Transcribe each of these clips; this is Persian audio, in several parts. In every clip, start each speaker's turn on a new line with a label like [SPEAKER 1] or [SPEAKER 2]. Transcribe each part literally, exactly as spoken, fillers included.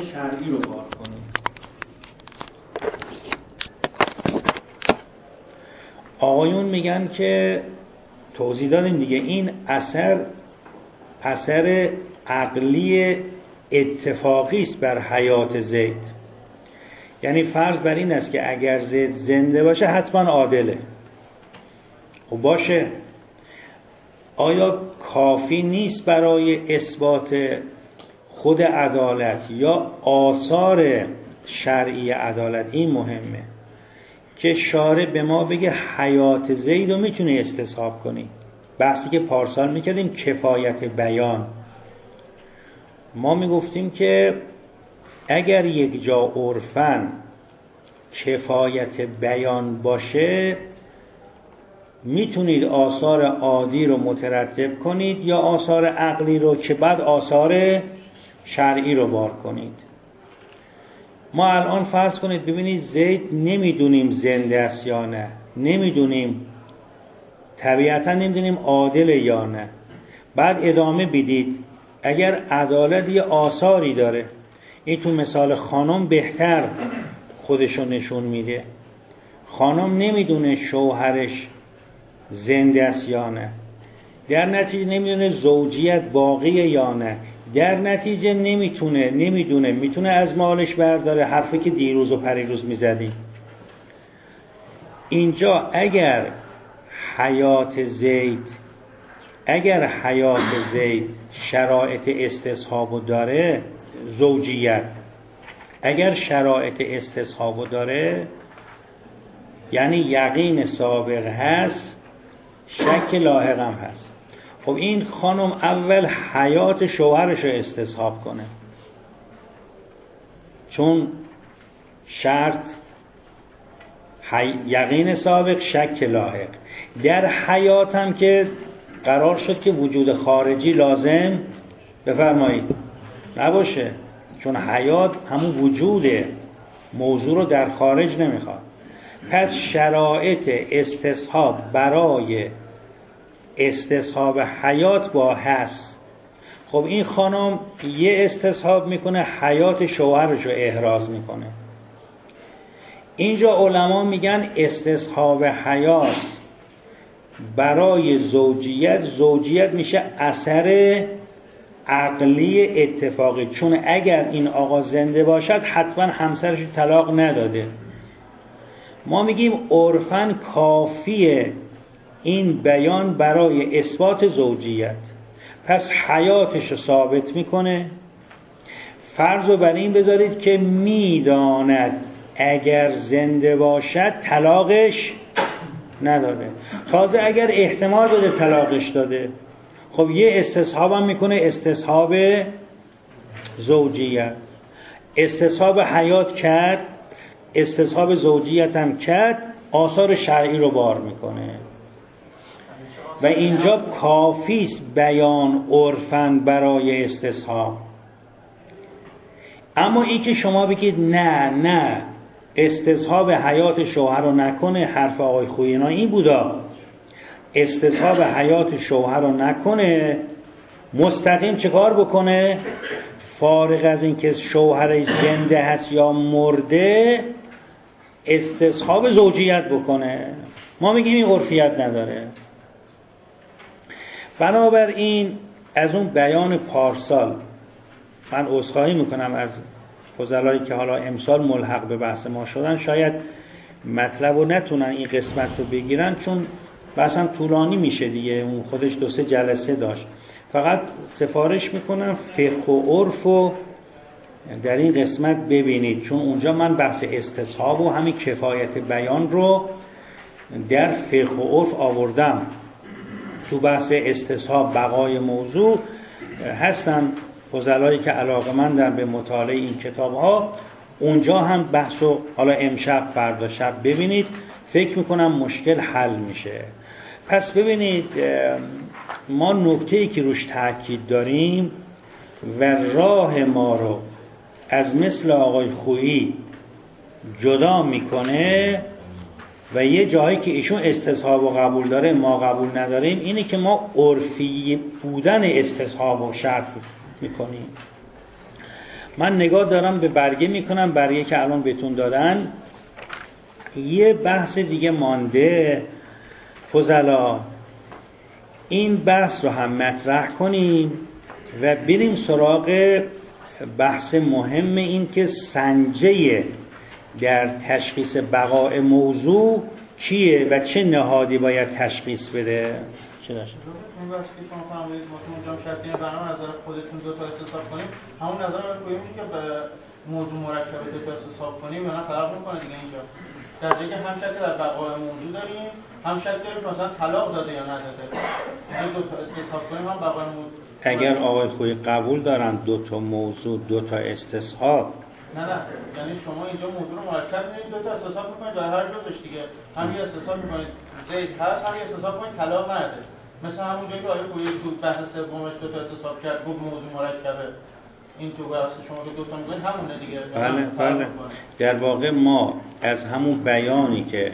[SPEAKER 1] شرعی رو بار کنید. آقایون میگن که توضیح دادیم دیگه، این اثر اثر عقلی اتفاقی است بر حیات زید. یعنی فرض بر این است که اگر زید زنده باشه حتما عادله. خب باشه، آیا کافی نیست برای اثبات خود عدالت یا آثار شرعی عدالت؟ این مهمه که شارع به ما بگه حیات زید رو میتونی استصحاب کنی. بحثی که پارسال میکردیم کفایت بیان، ما میگفتیم که اگر یک جا عرفاً کفایت بیان باشه میتونید آثار عادی رو مترتب کنید یا آثار عقلی رو که بعد آثار شرعی رو بار کنید. ما الان فرض کنید ببینید زید نمیدونیم زنده است یا نه، نمیدونیم طبیعتا نمیدونیم عادل یا نه. بعد ادامه بدید اگر عدالت یه آثاری داره، این تو مثال خانم بهتر خودشو نشون میده. خانم نمیدونه شوهرش زنده است یا نه، در نتیجه نمیدونه زوجیت باقیه یا نه، در نتیجه نمیتونه نمیدونه میتونه از مالش برداره، حرفی که دیروز و پریروز میزدی. اینجا اگر حیات زید اگر حیات زید شرایط استصحابو داره، زوجیت اگر شرایط استصحابو داره یعنی یقین سابق هست، شک لاحق هم هست. خب این خانم اول حیات شوهرش رو استصحاب کنه، چون شرط حی... یقین سابق شک لاحق. در حیات هم که قرار شد که وجود خارجی لازم بفرمایید نباشه، چون حیات همون وجوده، موضوع رو در خارج نمیخواد. پس شرایط استصحاب برای استصحاب حیات با هست. خب این خانم یه استصحاب میکنه، حیات شوهرش رو احراز میکنه. اینجا علما میگن استصحاب حیات برای زوجیت، زوجیت میشه اثر عقلی اتفاقی، چون اگر این آقا زنده باشد حتما همسرش طلاق نداده. ما میگیم عرفاً کافیه این بیان برای اثبات زوجیت، پس حیاتش رو ثابت میکنه. فرض رو بر این بذارید که میداند اگر زنده باشد طلاقش نداده، تازه اگر احتمال بده طلاقش داده. خب یه استصحاب هم میکنه، استصحاب زوجیت. استصحاب حیات کرد، استصحاب زوجیت هم کرد، آثار شرعی رو بار میکنه. و اینجا کافیست بیان عرفاً برای استصحاب. اما این که شما بگید نه نه استصحاب حیات شوهر رو نکنه، حرف آقای خوینا این بودا، استصحاب حیات شوهر رو نکنه، مستقیم چه کار بکنه؟ فارغ از این که شوهرش زنده هست یا مرده استصحاب زوجیت بکنه. ما میگیم این عرفیت نداره. بنابراین از اون بیان پارسال من عذرخواهی میکنم از فضلایی که حالا امسال ملحق به بحث ما شدن، شاید مطلب رو نتونن این قسمت رو بگیرن چون بحثم طولانی میشه دیگه، اون خودش دو سه جلسه داشت. فقط سفارش میکنم فقه و عرف رو در این قسمت ببینید، چون اونجا من بحث استصحاب و همین کفایت بیان رو در فقه و عرف آوردم. تو بحث استصحاب بقای موضوع هستن فضلایی که علاقه‌مندن به مطالعه این کتاب ها، اونجا هم بحثو حالا امشب فردا شب ببینید، فکر میکنم مشکل حل میشه. پس ببینید ما نکته‌ای که روش تاکید داریم و راه ما رو از مثل آقای خویی جدا میکنه و یه جایی که ایشون استصحاب و قبول داره ما قبول نداریم، اینه که ما عرفی بودن استصحاب و شرط میکنیم. من نگاه دارم به برگه میکنم، برگه که الان بهتون دادن. یه بحث دیگه مانده فضلا، این بحث رو هم مطرح کنیم و بریم سراغ بحث مهم، این که سنجه در تشخیص بقای موضوع کیه و چه نهادی باید تشخیص بده. چه داشت؟
[SPEAKER 2] اون وقتی که شما فرمودید واسه اونجا شرطی برنامه نظر خودتون دو تا استصحاب کنیم، همون نظر رو کویمی که به موضوع مرکب دو تا استصحاب کنیم یا نه فرق می‌کنه دیگه اینجا. در جایی که هم شرط در بقای موضوع داریم، هم شرط داریم مثلا طلاق داده یا نداده. دو تا استصحاب کنیم هم بقای موضوع.
[SPEAKER 1] اگر آقای خویی قبول دارن دو تا موضوع دو تا استصحاب،
[SPEAKER 2] نه نه یعنی شما اینجا موضوع رو مرکب می‌کنید، دو تا استصحاب می‌کنید در هر جزش دیگه. هم یه استصحاب می‌کنید زید هست، هم یه استصحاب کنید طلاق نداده. مثلا همون جایی که آقای خویی تو بحث سومش دو تا استصحاب کرد گفت موضوع مرکبه، این تو بحث شما که دو تا میگید همونه دیگه.
[SPEAKER 1] بله بله. در واقع ما از همون بیانی که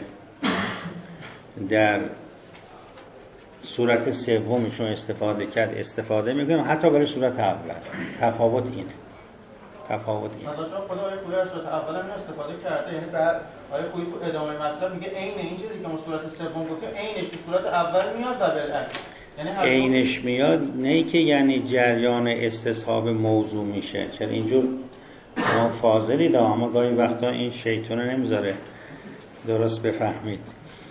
[SPEAKER 1] در صورت سومشون استفاده کرد استفاده میکنیم، حتی برای صورت اول. تفاوت اینه. تفاوت اینه.
[SPEAKER 2] مثلا خود آقای خویی از صورت اول هم استفاده کرده، یعنی بعد آقای خویی تو ادامه مطلب میگه عین این چیزی که ما صورت سوم گفتیم عینش تو صورت اول میاد و بالعکس. یعنی
[SPEAKER 1] عینش میاد، نه که یعنی جریان استصحاب موضوع میشه. چرا اینجور ما فاضلی دا، اما گاهی وقتا این شیطونه نمیذاره درست بفهمید.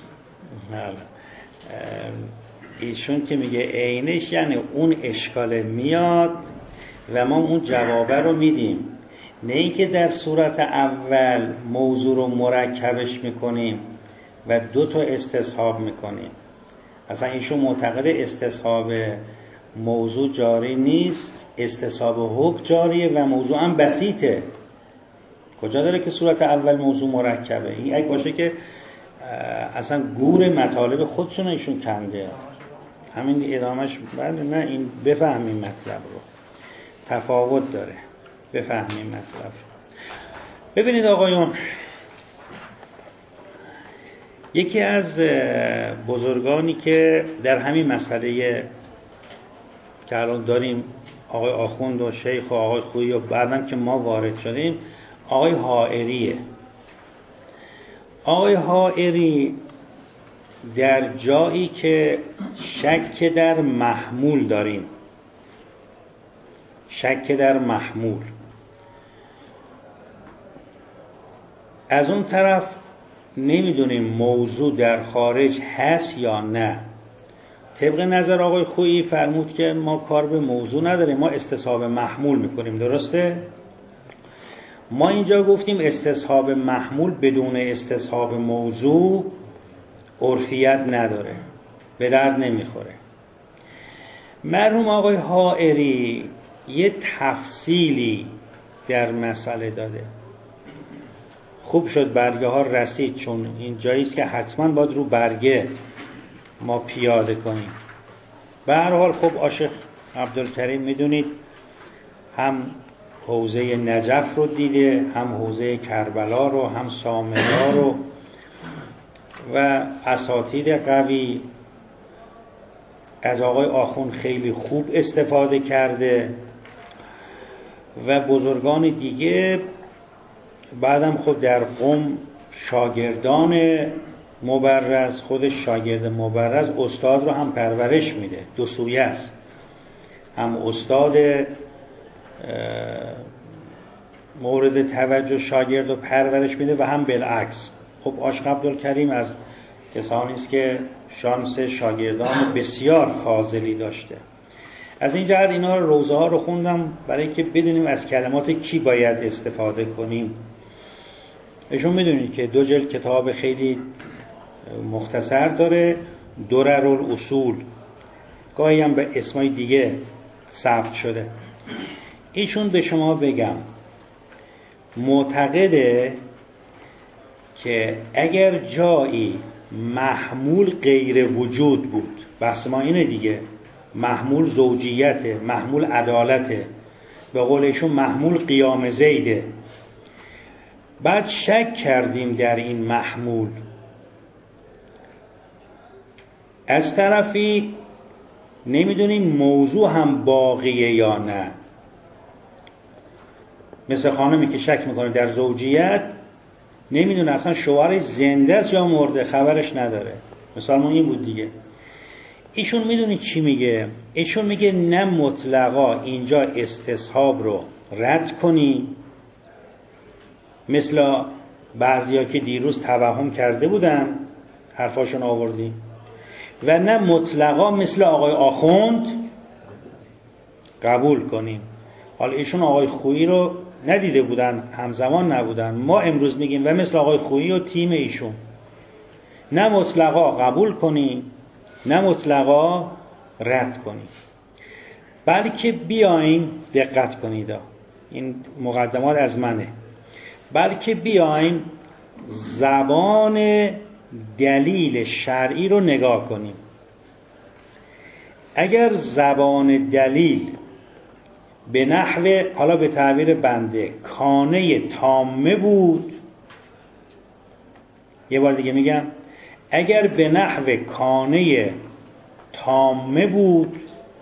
[SPEAKER 1] ایشون که میگه عینش یعنی اون اشکال میاد و ما اون جوابه رو میدیم، نه اینکه در صورت اول موضوع رو مرکبش میکنیم و دو تا استصحاب میکنیم. اصلا ایشون معتقد استصحاب موضوع جاری نیست، استصحاب حکم جاریه و موضوع هم بسیطه. کجا داره که صورت اول موضوع مرکبه؟ این اگه باشه که اصلا گور مطالب خودشون ایشون کنده. همین ادامهش بله. نه این بفهمیم مطلب رو، تفاوت داره بفهمیم مطلب. ببینید آقایون، یکی از بزرگانی که در همین مسئله که الان داریم، آقای آخوند و شیخ و آقای خویی و بعدم که ما وارد شدیم، آقای حائریه. آقای حائری در جایی که شک در محمول داریم، شک در محمول، از اون طرف نمیدونیم موضوع در خارج هست یا نه. طبق نظر آقای خویی فرمود که ما کار به موضوع نداریم، ما استصحاب محمول میکنیم. درسته؟ ما اینجا گفتیم استصحاب محمول بدون استصحاب موضوع عرفیت نداره، به درد نمیخوره. مرحوم آقای حائری یه تفصیلی در مسئله داده. خوب شد برگه ها رسید، چون این جاییست که حتما باید رو برگه ما پیاده کنیم. به هر حال خب آشق عبدالکریم میدونید هم حوزه نجف رو دیده، هم حوزه کربلا رو، هم سامرا رو و اساتید قوی. از آقای آخوند خیلی خوب استفاده کرده و بزرگان دیگه. بعدم خود در قم شاگردان مبرز، خود شاگرد مبرز استاد رو هم پرورش میده، دو سویه است، هم استاد مورد توجه شاگرد رو پرورش میده و هم بالعکس. خب عاشق عبدالکریم از کسانی است که شانس شاگردان بسیار فاضلی داشته. از این جهت اینا رو روزه ها رو خوندم برای که بدونیم از کلمات کی باید استفاده کنیم. ایشون میدونید که دو جلد کتاب خیلی مختصر داره، دررالأصول، گاهی هم به اسمای دیگه ثبت شده. ایشون به شما بگم معتقده که اگر جایی محمول غیر وجود بود، بحث ما اینه دیگه، محمول زوجیته، محمول عدالته، به قول ایشون محمول قیام زیده، بعد شک کردیم در این محمول، از طرفی نمیدونیم موضوع هم باقیه یا نه، مثل خانمی که شک میکنه در زوجیت، نمیدونه اصلا شوهرش زنده است یا مرده، خبرش نداره. مثال ما این بود دیگه. ایشون میدونی چی میگه؟ ایشون میگه نه مطلقا اینجا استصحاب رو رد کنی، مثل بعضیا که دیروز توهم کرده بودن حرفاشون آوردی، و نه مطلقا مثل آقای آخوند قبول کنیم. حالا ایشون آقای خویی رو ندیده بودن، همزمان نبودن، ما امروز میگیم و مثل آقای خویی و تیم ایشون نه مطلقا قبول کنیم نه مطلقا رد کنیم، بلکه بیایم، دقت کنید این مقدمات از منه، بلکه بیایم زبان دلیل شرعی رو نگاه کنیم. اگر زبان دلیل به نحو، حالا به تعبیر بنده، کانه تامه بود، یه بار دیگه میگم، اگر به نحو کانه تامه بود،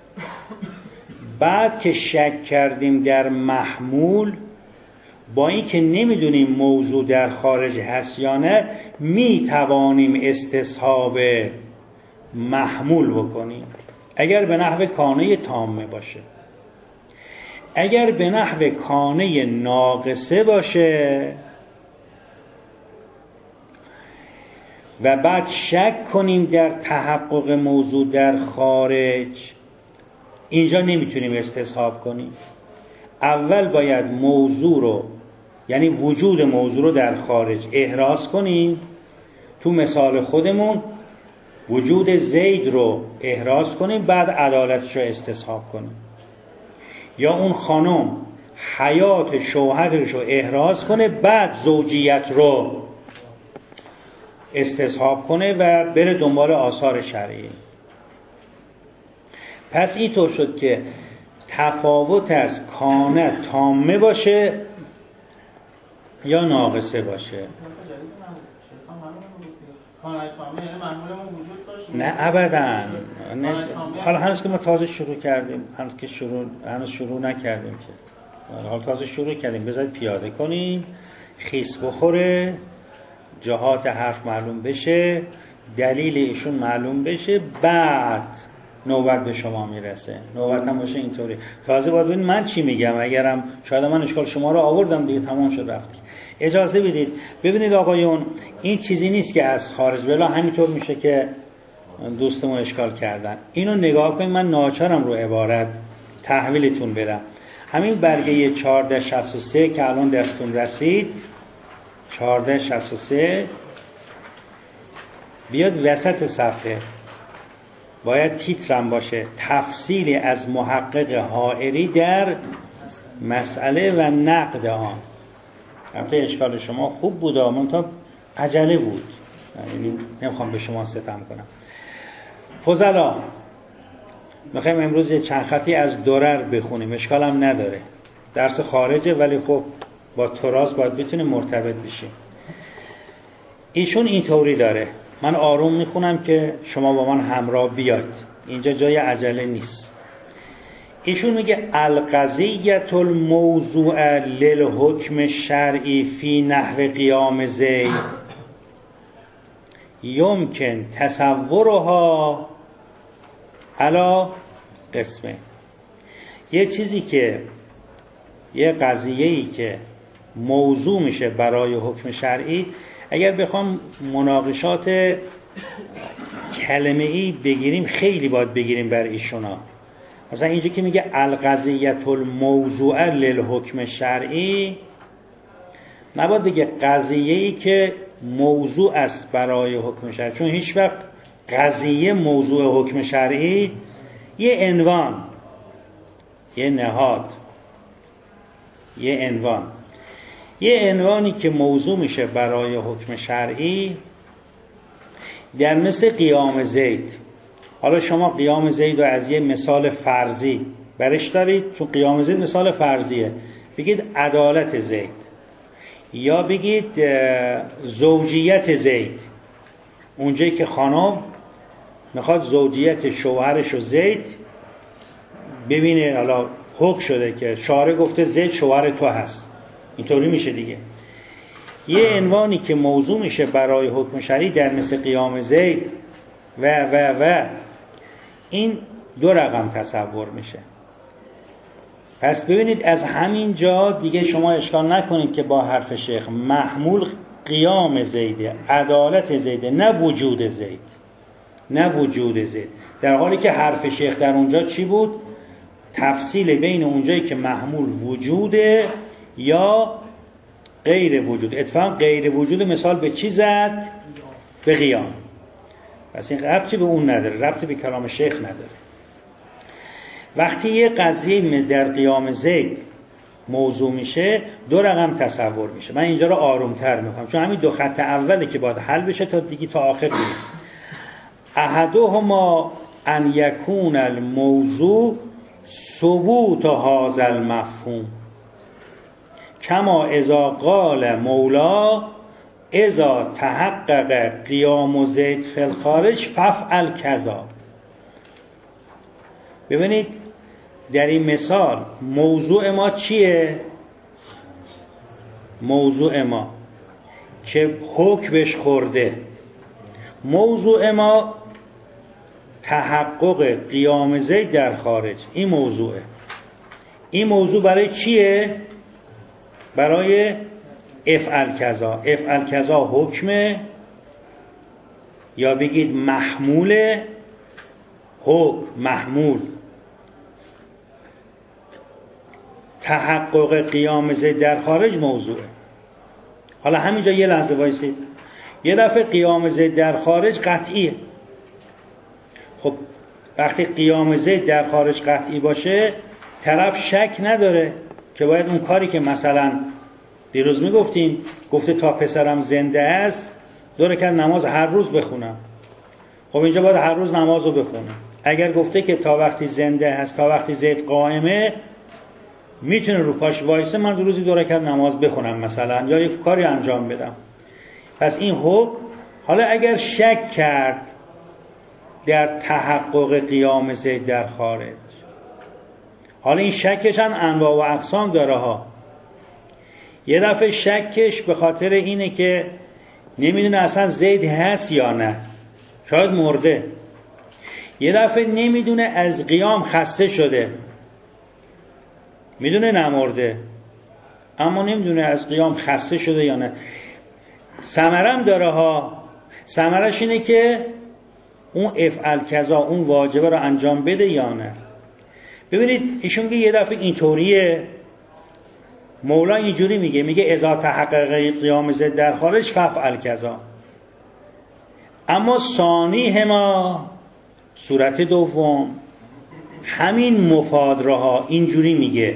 [SPEAKER 1] بعد که شک کردیم در محمول، با این که نمیدونیم موضوع در خارج هست یا نه، میتوانیم استصحاب محمول بکنیم اگر به نحو کانه تامه باشه. اگر به نحو کانه ناقصه باشه و بعد شک کنیم در تحقق موضوع در خارج، اینجا نمیتونیم استصحاب کنیم. اول باید موضوع رو، یعنی وجود موضوع رو در خارج احراز کنیم. تو مثال خودمون وجود زید رو احراز کنیم، بعد عدالتش رو استصحاب کنیم. یا اون خانم حیات شوهرش رو احراز کنه، بعد زوجیت رو استصحاب کنه و بره دنبال آثار شرعی. پس اینطور شد که تفاوت از کانه تامه باشه یا ناقصه باشه. نه ابدا. حالا هنوز که ما تازه شروع کردیم، هنوز که شروع هنوز شروع نکردیم که، حالا تازه شروع کردیم. بذارید پیاده کنیم، خیس بخوره، جهات حرف معلوم بشه، دلیل ایشون معلوم بشه، بعد نوبت به شما میرسه. نوبت هم باشه اینطوری. تازه باید ببین من چی میگم، اگرم شاید من اشکال شما رو آوردم دیگه، تمام شد رفتی. اجازه بدید. ببینید آقایون، این چیزی نیست که از خارج بلا همینطور میشه که دوستمون اشکال کردن. اینو نگاه کنید، من ناچارم رو عبارت تحویلتون بدم. همین برگه چهارده شصت و سه که الان دستون رسید، چهارده شصت و سه، بیاد وسط صفحه، باید تیترم باشه، تفصیلی از محقق حائری در مسئله و نقد آن. البته اشکال شما خوب بود، منتها عجله بود، یعنی نمیخوام به شما ستم کنم. فضلا، میخوایم امروز یه چند خطی از درر بخونیم، اشکال هم نداره، درس خارجه ولی خب با تراث باید بتونیم مرتبط بشیم. ایشون اینطوری داره، من آروم میخونم که شما با من همراه بیاید، اینجا جای عجله نیست. ایشون میگه القضیة الموضوع للحکم شرعی فی نحو قیام زید یمکن تصورها علی قسمه. یه چیزی که، یه قضیه‌ای که موضوع میشه برای حکم شرعی، اگر بخوام مناقشات کلمه‌ای بگیریم خیلی باید بگیریم بر ایشونا. مثلا اینجا که میگه القضیة الموضوع للحکم شرعی، نباید بگه قضیه‌ای که موضوع است برای حکم شرعی، چون هیچ وقت قضیه موضوع حکم شرعی یه عنوان، یه نهاد، یه عنوان، یه عنوانی که موضوع میشه برای حکم شرعی، در مثل قیام زید. حالا شما قیام زید رو از یه مثال فرضی برش دارید، چون قیام زید مثال فرضیه، بگید عدالت زید، یا بگید زوجیت زید، اونجایی که خانم میخواد زوجیت شوهرش و زید ببینه. حالا حکم شده که شارع گفته زید شوهر تو هست، اینطوری میشه دیگه. یه عنوانی که موضوع میشه برای حکم شرعی در مثل قیام زید و و و این دو رقم تصور میشه. پس ببینید از همین جا دیگه شما اشکال نکنید که با حرف شیخ محمول قیام زیده، عدالت زیده، نه وجود زید، نه وجود زید، در حالی که حرف شیخ در اونجا چی بود؟ تفصیل بین اونجایی که محمول وجوده یا غیر وجود. اتفاقا غیر وجود مثال به چی زد؟ به قیام. پس این ربطی به اون نداره، ربطی به کلام شیخ نداره. وقتی یه قضیه در قیام زید موضوع میشه دو رقم تصور میشه. من اینجا رو آرومتر میکنم چون همین دو خط اوله که باید حل بشه تا دیگه تا آخر بریم. احدهما ان یکون الموضوع ثبوت هذا المفهوم کما اذا قال مولا اذا تحقق قیام زید فی الخارج فافعل کذا. ببینید در این مثال موضوع ما چیه؟ موضوع ما که حکمش خورده، موضوع ما تحقق قیام زید در خارج. این موضوعه. این موضوع برای چیه؟ برای افعل کذا. افعل کذا حکمه یا بگید محموله. حکم محمول، تحقق قیام زید در خارج موضوعه. حالا همینجا یه لحظه وایسید. یه دفعه قیام زید در خارج قطعیه. خب وقتی قیام زید در خارج قطعی باشه طرف شک نداره که باید اون کاری که مثلا دیروز میگفتیم گفته تا پسرم زنده است دو رکعت نماز هر روز بخونم. خب اینجا باید هر روز نماز رو بخونم. اگر گفته که تا وقتی زنده هست، تا وقتی زید قائمه میتونه رو پاش وایسه، من دو روزی دو رکعت نماز بخونم مثلا یا یک کاری انجام بدم. پس این حکم. حالا اگر شک کرد در تحقق قیام زید در خارج، حالا این شکش هم انواع و اقسام داره ها. یه دفعه شکش به خاطر اینه که نمیدونه اصلا زید هست یا نه، شاید مرده. یه دفعه نمیدونه از قیام خسته شده، میدونه نمرده اما نمیدونه از قیام خسته شده یا نه. ثمرم داره ها. ثمرش اینه که اون افعل کذا، اون واجبه رو انجام بده یا نه. ببینید ایشون که یه دفعه اینطوریه، مولا اینجوری میگه، میگه اذا تحقق قیام زید در خارج فافعل کذا. اما ثانی هما، صورت دوم، همین مفاد رها اینجوری میگه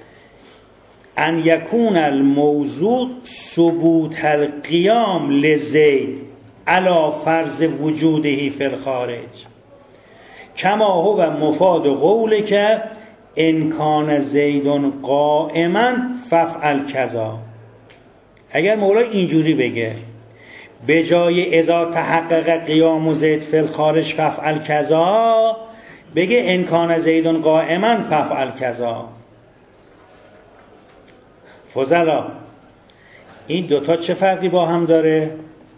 [SPEAKER 1] ان یکون الموضوع ثبوت القیام لزید علی فرض وجوده فی الخارج کما هو مفاد قوله که ان کان زید قائما فافعل کذا. اگر مولا اینجوری بگه به جای اذا تحقق قیام زید فی الخارج فافعل کذا بگه ان کان زید قائما فافعل کذا. فضلا این دوتا چه فرقی با هم داره؟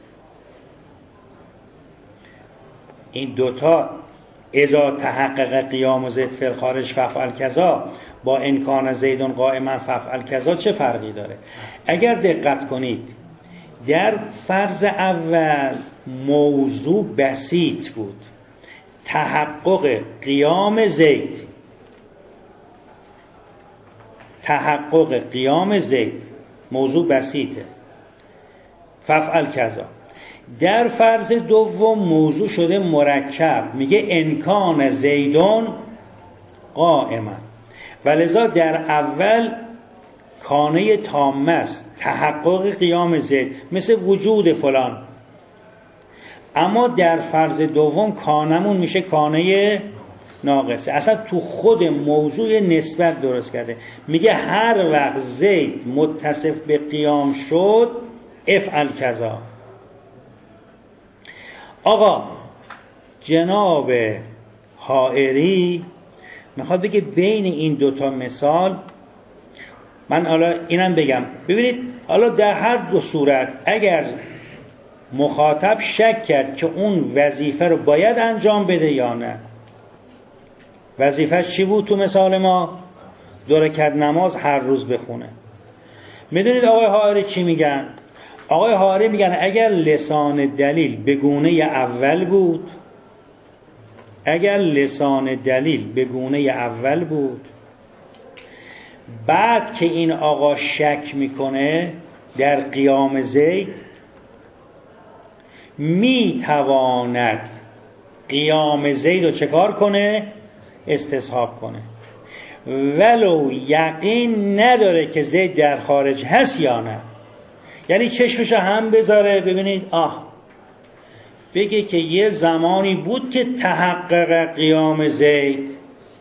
[SPEAKER 1] این دوتا اذا تحقق قیام زید فی الخارج فافعل کذا با ان کان زید قائما فافعل کذا چه فرقی داره؟ اگر دقت کنید در فرض اول موضوع بسیط بود، تحقق قیام زید، تحقق قیام زید موضوع بسیطه، فافعل کذا. در فرض دوم موضوع شده مرکب، میگه انکان زیدون قائما، ولذا در اول کانه تامه است، تحقق قیام زید مثل وجود فلان. اما در فرض دوم کانمون میشه کانه ناقصه. اصلا تو خود موضوع نسبت درست کرده، میگه هر وقت زید متصف به قیام شد افعل کذا. آقا جناب حائری میخواد بگه بین این دوتا مثال من حالا اینم بگم، ببینید حالا در هر دو صورت اگر مخاطب شک کرد که اون وظیفه رو باید انجام بده یا نه، وظیفه چی بود تو مثال ما؟ دو رکعت نماز هر روز بخونه. میدونید آقای حائری چی میگن؟ آقای حائری میگن اگر لسان دلیل به گونه اول بود، اگر لسان دلیل به گونه اول بود، بعد که این آقا شک میکنه در قیام زید، میتواند قیام زید رو چکار کنه؟ استصحاب کنه، ولو یقین نداره که زید در خارج هست یا نه. یعنی چشمشو هم بذاره ببینید، آه بگه که یه زمانی بود که تحقق قیام زید،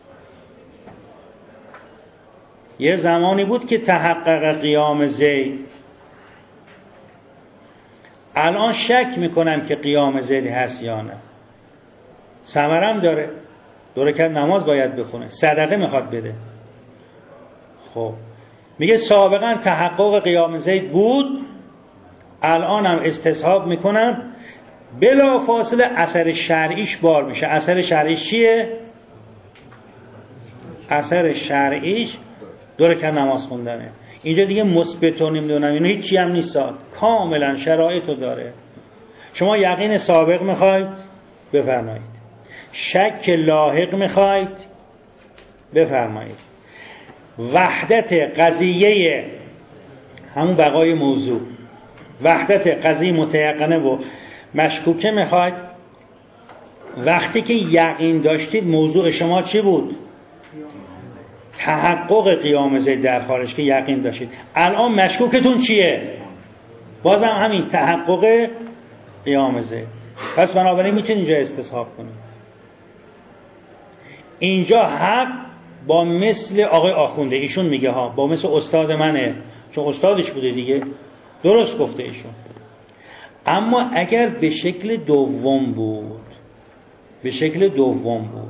[SPEAKER 1] یه زمانی بود که تحقق قیام زید، الان شک میکنم که قیام زید هست یا نه. ثمرم داره، دو رکعت نماز باید بخونه، صدقه میخواد بده. خب میگه سابقا تحقق قیام زید بود، الانم استصحاب میکنم، بلا فاصله اثر شرعیش بار میشه. اثر شرعیش چیه؟ اثر شرعیش دو رکعت نماز خوندنه. اینجا دیگه مثبت و نمیدونم اینو هیچی هم نیست، کاملا شرایطو داره. شما یقین سابق میخواید بفرمایید، شک لاحق میخواید بفرمایید، وحدت قضیه همون بقای موضوع، وحدت قضیه متیقنه و مشکوکه میخواید. وقتی که یقین داشتید موضوع شما چی بود؟ تحقق قیام زید در خارج که یقین داشتید. الان مشکوکتون چیه؟ بازم همین تحقق قیام زید. پس بنابراین میتونید اینجا استصحاب کنید. اینجا حق با مثل آقای آخونده، ایشون میگه ها، با مثل استاد منه، چون استادش بوده دیگه، درست گفته ایشون. اما اگر به شکل دوم بود، به شکل دوم بود،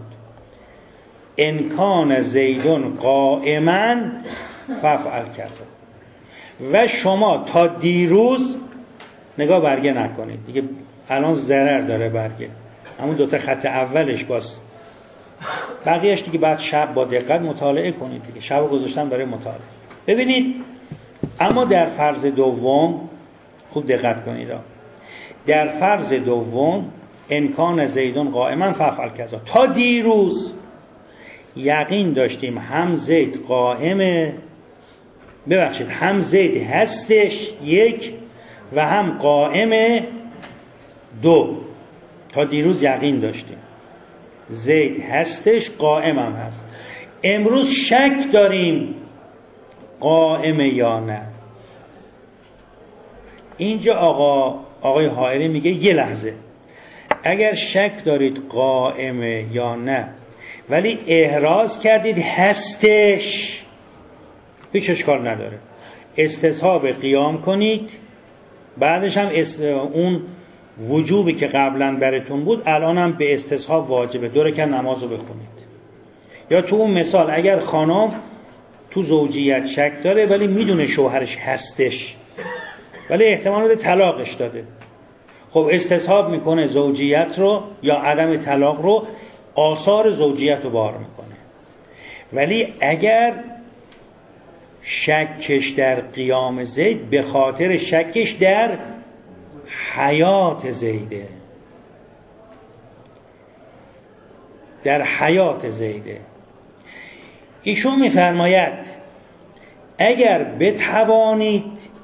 [SPEAKER 1] انکان زیدون قائما ففعل کذا، و شما تا دیروز نگاه برگه نکنید دیگه، الان ضرر داره برگه، همون دوتا خط اولش باز، بقیهش دیگه بعد شب با دقت مطالعه کنید دیگه، شب گذاشتن برای مطالعه. ببینید اما در فرض دوم خوب دقت کنید، در فرض دوم انکان زیدون قائما ففعل کذا، تا دیروز یقین داشتیم هم زید قائمه، ببخشید هم زید هستش یک و هم قائمه دو، تا دیروز یقین داشتیم زید هستش قائم هم هست. امروز شک داریم قائمه یا نه. اینجا آقا آقای حائری میگه یه لحظه، اگر شک دارید قائمه یا نه ولی احراز کردید هستش، هیچ اشکال نداره، استصحاب قیام کنید، بعدش هم است... اون وجوبی که قبلا براتون بود الان هم به استصحاب واجبه، دو رکعت نماز رو بخونید. یا تو اون مثال اگر خانم تو زوجیت شک داره ولی میدونه شوهرش هستش ولی احتمال بده طلاقش داده، خب استصحاب میکنه زوجیت رو یا عدم طلاق رو، آثار زوجیت رو بار میکنه. ولی اگر شکش در قیام زید به خاطر شکش در حیات زیده، در حیات زیده، ایشون میفرماید اگر بتوانید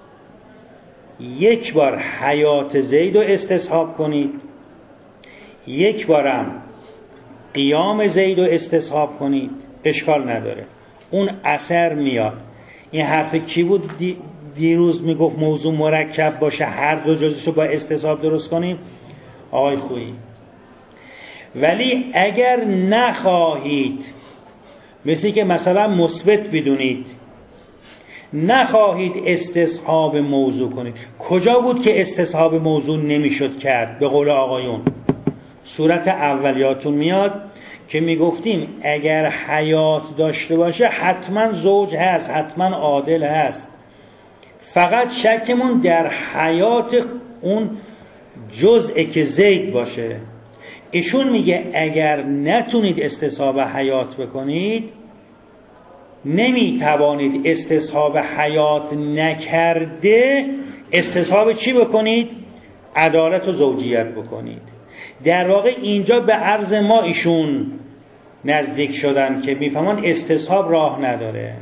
[SPEAKER 1] یک بار حیات زید رو استصحاب کنید، یک بارم قیام زید رو استصحاب کنید، اشکال نداره، اون اثر میاد. این حرف کی بود دیروز میگفت موضوع مرکب باشه هر دو جزش رو با استصحاب درست کنیم؟ آقای خویی. ولی اگر نخواهید، مثل که مثلا مثبت بدونید، نخواهید استصحاب موضوع کنید، کجا بود که استصحاب موضوع نمیشد کرد؟ به قول آقایون صورت اولیاتون میاد که میگفتیم اگر حیات داشته باشه حتما زوج هست، حتما عادل هست، فقط شکمون در حیات اون جزء که زید باشه. ایشون میگه اگر نتونید استصحاب حیات بکنید، نمیتوانید استصحاب حیات نکرده استصحاب چی بکنید؟ عدالت و زوجیت بکنید. در واقع اینجا به عرض ما ایشون نزدیک شدن که میفهمن استصحاب راه نداره.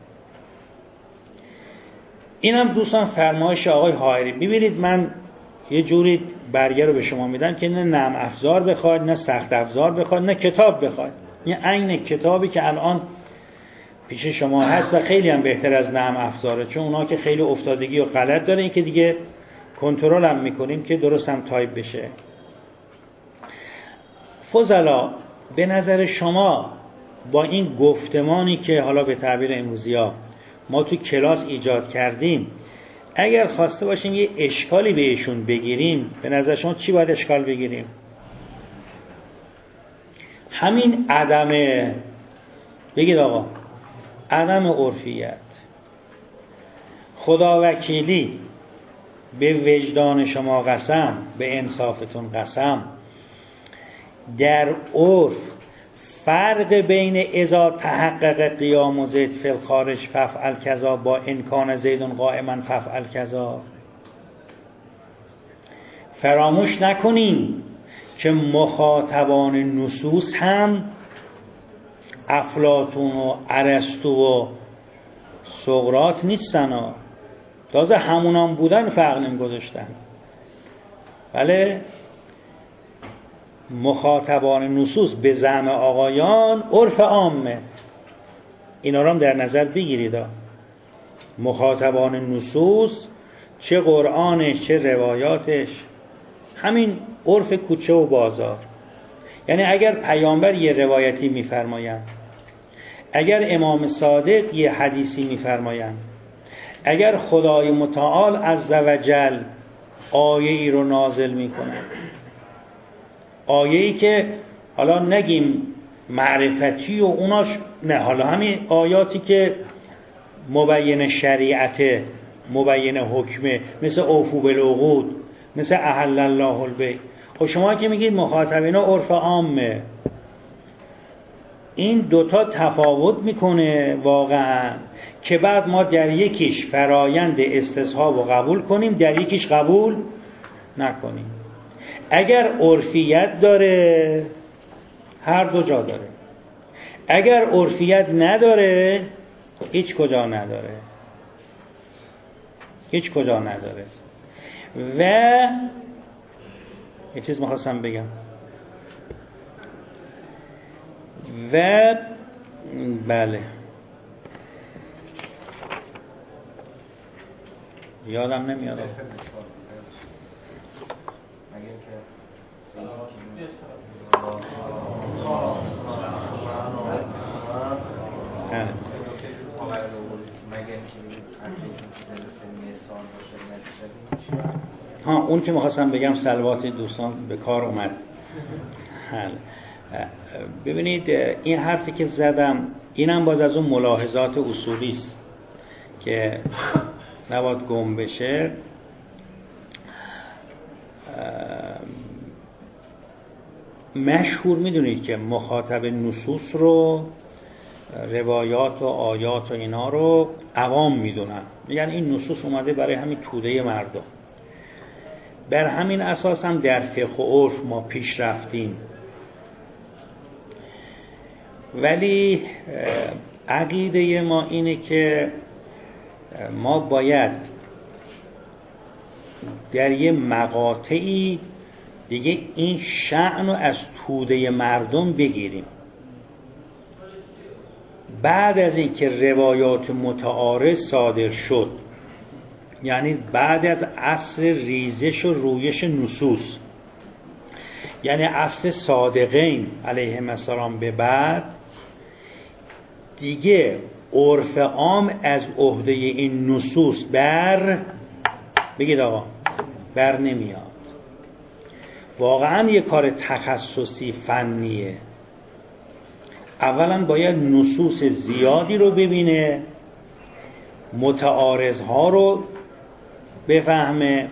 [SPEAKER 1] اینم دوستان فرمایش آقای حائری. ببینید من یه جوری برگه رو به شما میدم که نه نرم افزار بخواید، نه سخت افزار بخواید، نه کتاب بخواید. یه عین کتابی که الان پیش شما هست و خیلی هم بهتر از نرم افزاره، چون اونا که خیلی افتادگی و غلط داره، این که دیگه کنترل هم میکنیم که درست هم تایپ بشه. فضلا به نظر شما با این گفتمانی که حالا به تعبیر امروزی ها ما تو کلاس ایجاد کردیم، اگر خواسته باشیم یه اشکالی بهشون بگیریم، به نظر شما چی باید اشکال بگیریم؟ همین عدم، بگید آقا، عدم عرفیت. خدا وکیلی به وجدان شما قسم، به انصافتون قسم، در عرف فرق بین اذا تحقق قیام زید فی الخارج فافعل کذا با امکان زید قائما فافعل کذا. فراموش نکنین که مخاطبان نصوص هم افلاطون و ارسطو و سقراط نیستن ها. تازه همونام بودن فرق نمی‌گذاشتن. بله، مخاطبان نصوص به زعم آقایان عرف عامه، اینا رو هم در نظر بگیرید. مخاطبان نصوص چه قرآنش چه روایاتش همین عرف کوچه و بازار. یعنی اگر پیامبر یه روایتی میفرمایند، اگر امام صادق یه حدیثی میفرمایند، اگر خدای متعال عزوجل آیه ای رو نازل میکنه، آیه ای که حالا نگیم معرفتی و اوناش نه، حالا همین آیاتی که مبین شریعته، مبین حکمه، مثل اوفو بالعقود، مثل احل الله البیع. خب شما که میگید مخاطبینا عرف عامه، این دوتا تفاوت میکنه واقعا، که بعد ما در یکیش فرایند استصحاب رو قبول کنیم، در یکیش قبول نکنیم. اگر عرفیت داره هر دو جا داره، اگر عرفیت نداره هیچ کجا نداره، هیچ کجا نداره. و یه چیز می‌خواستم بگم، و بله یادم نمیاد. ها اون که میخواستم بگم صلوات دوستان به کار اومد. ببینید این حرفی که زدم اینم باز از اون ملاحظات اصولی است که نباید گم بشه. مشهور میدونید که مخاطب نصوص رو، روایات و آیات و اینا رو عوام میدونن، میگن این نصوص اومده برای همین توده مردم. بر همین اساس هم در فقه و عرف ما پیش رفتیم. ولی عقیده ما اینه که ما باید در یه مقاطعی دیگه این شأن رو از توده مردم بگیریم. بعد از این که روایات متعارض صادر شد، یعنی بعد از عصر ریزش و رویش نصوص، یعنی عصر صادقین علیهم السلام به بعد، دیگه عرف عام از عهده این نصوص بر بگید آقا بر نمیاد. واقعا یه کار تخصصی فنیه. اولا باید نصوص زیادی رو ببینه، متعارضها رو بفهمه،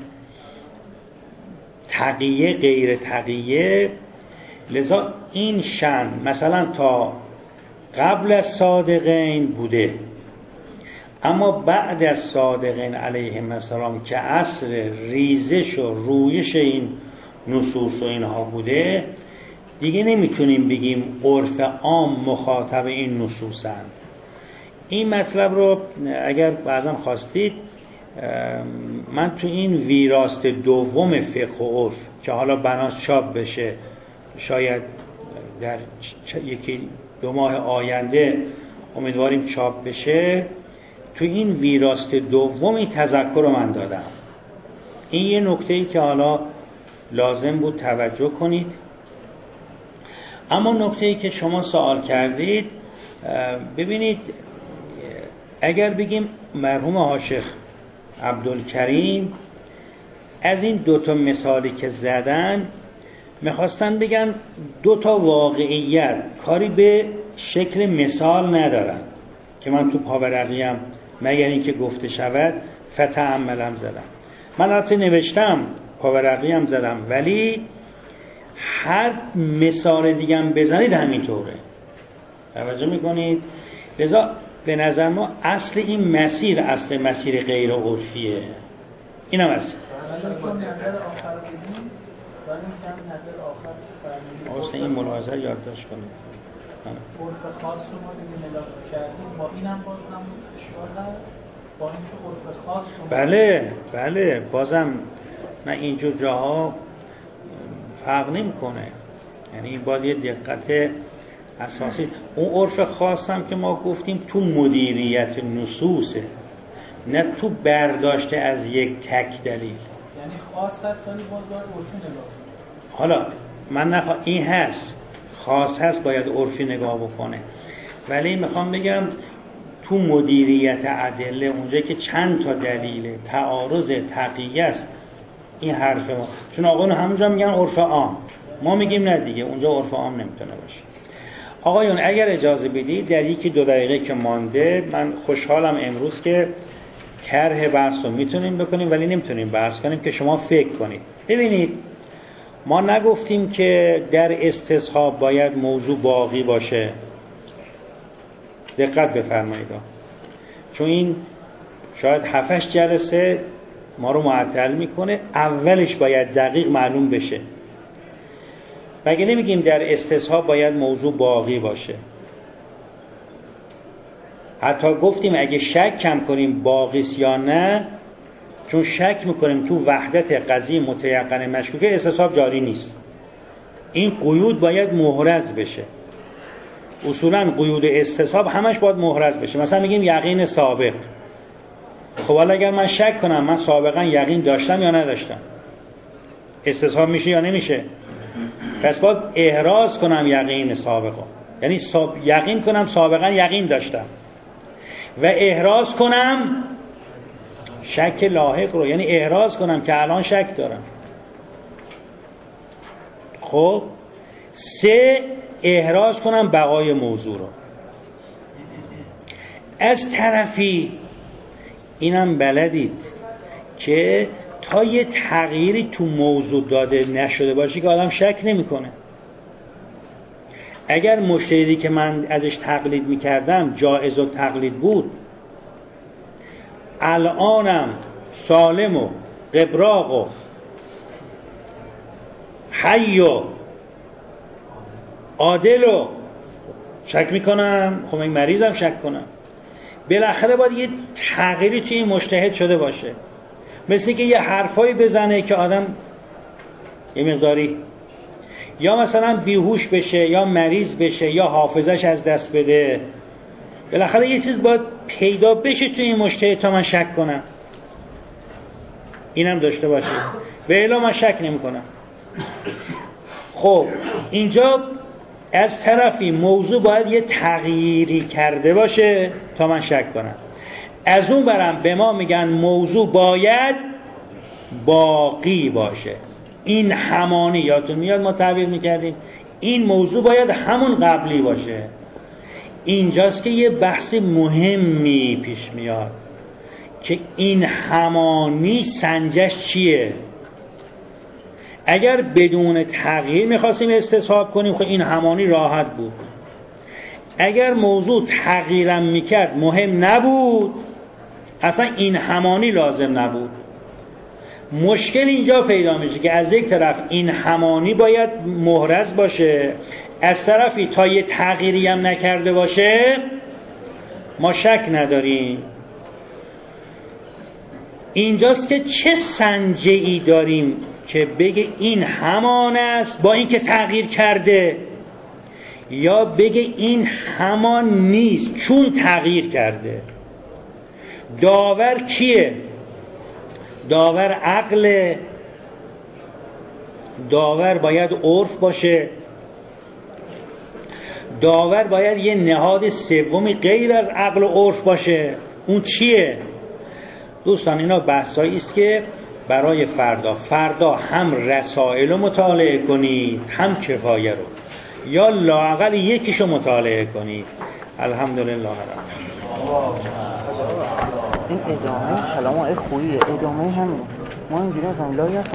[SPEAKER 1] تقیه غیر تقیه. لذا این شأن مثلا تا قبل از صادقین بوده، اما بعد از صادقین علیهم السلام که عصر ریزش و رویش این نصوص و اینها بوده، دیگه نمیتونیم بگیم عرف عام مخاطب این نصوصن. این مطلب رو اگر بعضا خواستید من تو این ویراست دوم فقه و عرف که حالا بناست چاپ بشه، شاید در یکی دو ماه آینده امیدواریم چاپ بشه، تو این ویراست دومی تذکر رو من دادم. این یه نکته‌ای که حالا لازم بود توجه کنید. اما نکته‌ای که شما سوال کردید، ببینید اگر بگیم مرحوم حاشیخ عبدالکریم از این دوتا مثالی که زدن میخواستن بگن دوتا واقعیت کاری به شکل مثال ندارن که من تو پاورقیم مگر این که گفته شود فتعملم زدم. من البته نوشتم پاورقیم زدم، ولی هر مثال دیگه هم بزنید همینطوره. توجه میکنید؟ لذا به نظر ما اصل این مسیر اصل مسیر غیر عرفیه. اینم اصل اصل این ملاحظه یادداشت کنید.
[SPEAKER 3] عرف خاص رو ما دیگه ملاحظه کردیم، با اینم باز هم اشکال هست، با اینکه عرف خاص رو
[SPEAKER 1] بله بله بازم نه اینجور جاها فرق نمی‌کنه. یعنی باید یه دقت اساسی. اون عرف خاص هم که ما گفتیم تو مدیریت نصوصه، نه تو برداشته از یک تک دلیل.
[SPEAKER 3] یعنی خاص هست ولی باز باید عرفی نگاه.
[SPEAKER 1] حالا من نخوا... این هست خاص هست باید عرفی نگاه بکنه، ولی میخوام بگم تو مدیریت ادله اونجا که چند تا دلیل تعارض تقیه است، این حرف ما، چون آقایون همونجا میگن عرف عام، ما میگیم نه دیگه اونجا عرف عام نمیتونه باشه. آقایون اگر اجازه بدید در یکی دو دقیقه که مانده، من خوشحالم امروز که طرح بحث رو میتونیم بکنیم ولی نمیتونیم بحث کنیم که شما فکر کنید. ببینید ما نگفتیم که در استصحاب باید موضوع باقی باشه. دقت بفرمایید، چون این شاید هفتش جلسه ما رو معطل میکنه. اولش باید دقیق معلوم بشه. مگه نمیگیم در استصحاب باید موضوع باقی باشه؟ حتی گفتیم اگه شک کم کنیم باقیست یا نه، چون شک میکنیم تو وحدت قضیه متیقن مشکوکه، استصحاب جاری نیست. این قیود باید محرز بشه. اصولا قیود استصحاب همش باید محرز بشه. مثلا میگیم یقین سابق. خب حالا اگر من شک کنم من سابقا یقین داشتم یا نداشتم، استصحاب میشه یا نمیشه؟ پس باید احراز کنم یقین سابقا، یعنی ساب... یقین کنم سابقا یقین داشتم و احراز کنم شک لاحق رو، یعنی احراز کنم که الان شک دارم. خب سه، احراز کنم بقای موضوع رو. از طرفی اینم بلدید که تا یه تغییری تو موضوع داده نشده باشه که آدم شک نمیکنه. اگر مجتهدی که من ازش تقلید میکردم جایز و تقلید بود، الانم سالم و قبراق و حی و عادل و شک میکنم، خب این مریضم شک کنم. بالاخره باید یه تغییری توی این مجتهد شده باشه، مثل که یه حرفایی بزنه که آدم یه مقداری یا مثلا بیهوش بشه یا مریض بشه یا حافظش از دست بده. بالاخره یه چیز باید پیدا بشه توی این مجتهد تا من شک کنم. اینم داشته باشه، و الا من شک نمی کنم. خب اینجا از طرفی موضوع باید یه تغییری کرده باشه تا من شک کنم. از اون برم به ما میگن موضوع باید باقی باشه. این همانی، یادتون میاد ما تعبیر میکردیم این موضوع باید همون قبلی باشه. اینجاست که یه بحث مهمی پیش میاد که این همانی سنجش چیه. اگر بدون تغییر میخواستیم استصحاب کنیم خب این همانی راحت بود. اگر موضوع تغییرم میکرد مهم نبود، اصلا این همانی لازم نبود. مشکل اینجا پیدا میشه که از یک طرف این همانی باید محرز باشه، از طرفی تا یه تغییری هم نکرده باشه ما شک نداریم. اینجاست که چه سنجه‌ای داریم که بگه این همان است با اینکه تغییر کرده، یا بگه این همان نیست چون تغییر کرده. داور کیه؟ داور عقل، داور باید عرف باشه، داور باید یه نهاد سومی غیر از عقل و عرف باشه. اون چیه؟ دوستان اینا بحثایی است که برای فردا فردا هم رسائل رو مطالعه کنید هم کفایه رو، یا لااقل یکیشو مطالعه کنید. الحمدلله رب
[SPEAKER 4] این ادامه کلام آقای خوییه، ادامه همین ما اینجوری مثلا